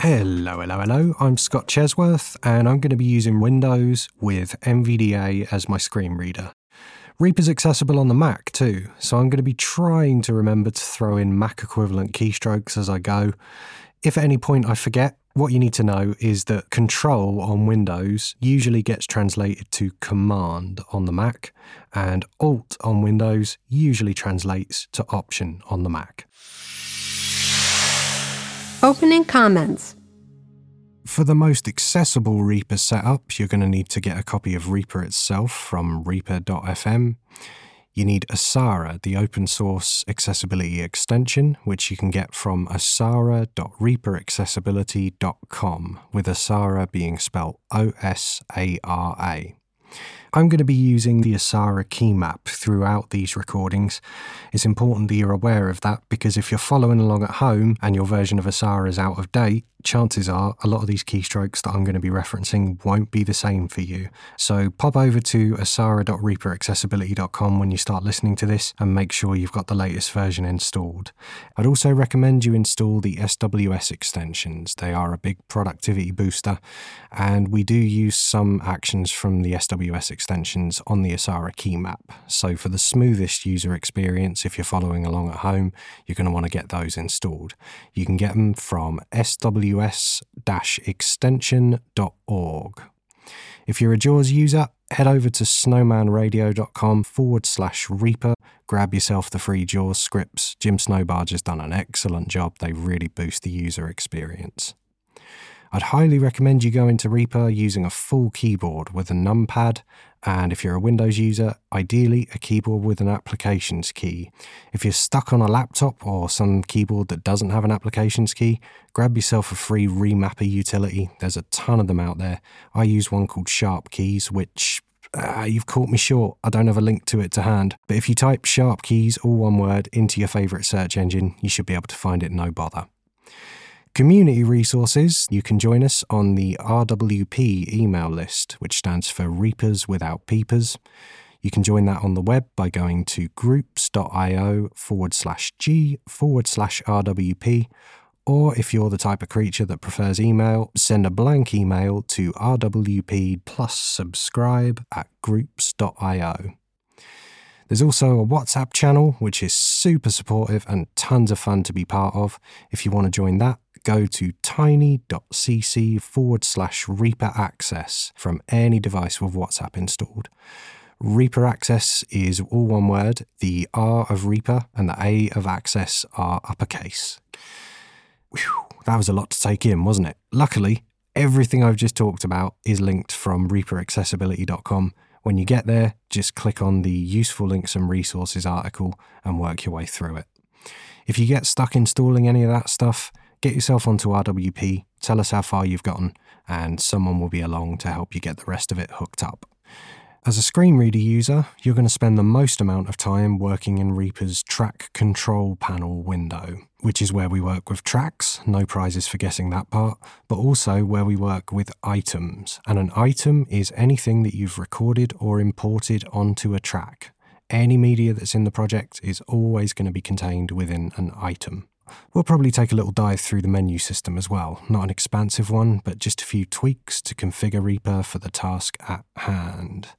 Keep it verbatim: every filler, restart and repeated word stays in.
Hello, hello, hello, I'm Scott Chesworth and I'm going to be using Windows with N V D A as my screen reader. Reaper's accessible on the Mac too, so I'm going to be trying to remember to throw in Mac equivalent keystrokes as I go. If at any point I forget, what you need to know is that Control on Windows usually gets translated to Command on the Mac, and Alt on Windows usually translates to Option on the Mac. Opening comments. For the most accessible Reaper setup, you're going to need to get a copy of Reaper itself from reaper dot f m. You need Asara, the open source accessibility extension, which you can get from asara dot reaper accessibility dot com, with Asara being spelled O S A R A. I'm going to be using the Asara key map throughout these recordings. It's important that you're aware of that because if you're following along at home and your version of Asara is out of date, chances are a lot of these keystrokes that I'm going to be referencing won't be the same for you. So pop over to asara dot reaper accessibility dot com when you start listening to this and make sure you've got the latest version installed. I'd also recommend you install the S W S extensions. They are a big productivity booster, and we do use some actions from the S W S extensions on the Asara key map. So for the smoothest user experience, if you're following along at home, you're going to want to get those installed. You can get them from S W S dash extension dot org. If you're a JAWS user, head over to snowmanradio.com forward slash Reaper. Grab yourself the free JAWS scripts. Jim Snowbarge has done an excellent job. They really boost the user experience. I'd highly recommend you go into Reaper using a full keyboard with a numpad, and if you're a Windows user, ideally a keyboard with an applications key. If you're stuck on a laptop or some keyboard that doesn't have an applications key, grab yourself a free Remapper utility. There's a ton of them out there. I use one called Sharp Keys, which uh, you've caught me short. I don't have a link to it to hand. But if you type Sharp Keys, all one word, into your favourite search engine, you should be able to find it no bother. Community resources, you can join us on the R W P email list, which stands for Reapers Without Peepers. You can join that on the web by going to groups.io forward slash G forward slash RWP, or if you're the type of creature that prefers email, send a blank email to rwp plus subscribe at groups.io. There's also a WhatsApp channel, which is super supportive and tons of fun to be part of. If you want to join that, go to tiny.cc forward slash Reaper Access from any device with WhatsApp installed. Reaper Access is all one word. The R of Reaper and the A of Access are uppercase. Whew, that was a lot to take in, wasn't it? Luckily, everything I've just talked about is linked from reaper accessibility dot com. When you get there, just click on the Useful Links and Resources article and work your way through it. If you get stuck installing any of that stuff, get yourself onto R W P, tell us how far you've gotten, and someone will be along to help you get the rest of it hooked up. As a screen reader user, you're going to spend the most amount of time working in Reaper's Track Control Panel window, which is where we work with tracks, no prizes for guessing that part, but also where we work with items. And an item is anything that you've recorded or imported onto a track. Any media that's in the project is always going to be contained within an item. We'll probably take a little dive through the menu system as well. Not an expansive one, but just a few tweaks to configure Reaper for the task at hand.